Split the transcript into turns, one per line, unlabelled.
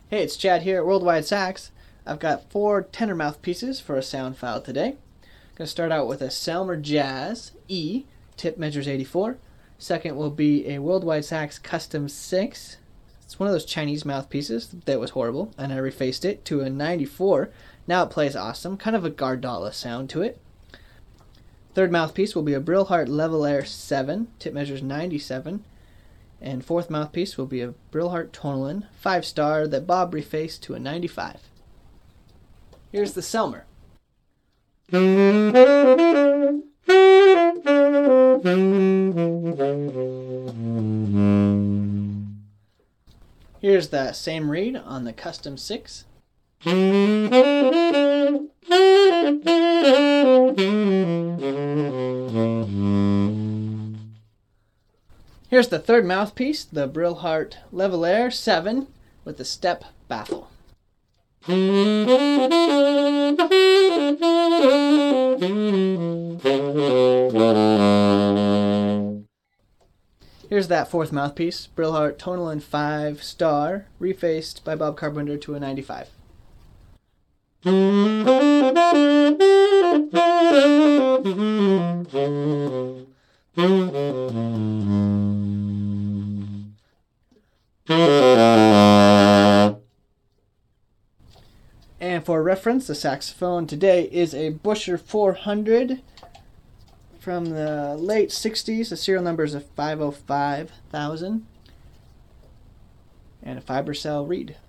Hey, it's Chad here at Worldwide Sax. I've got 4 tenor mouthpieces for a sound file today. I'm going to start out with a Selmer Jazz E, tip measures 84. Second will be a Worldwide Sax Custom 6. It's one of those Chinese mouthpieces that was horrible, and I refaced it to a 94. Now it plays awesome, kind of a Gardala sound to it. Third mouthpiece will be a Brillhart Level Air 7, tip measures 97. And fourth mouthpiece will be a Brillhart Tonalyn 5-star that Bob refaced to a 95. Here's the Selmer. Here's the same read on the Custom 6. Here's the third mouthpiece, the Brillhart Level Air 7 with the step baffle. Here's that fourth mouthpiece, Brillhart Tonalyn 5-star, refaced by Bob Carpenter to a 95. And for reference, the saxophone today is a Buescher 400 from the late 60s. The serial number is a 505,000 and a Fibercell reed.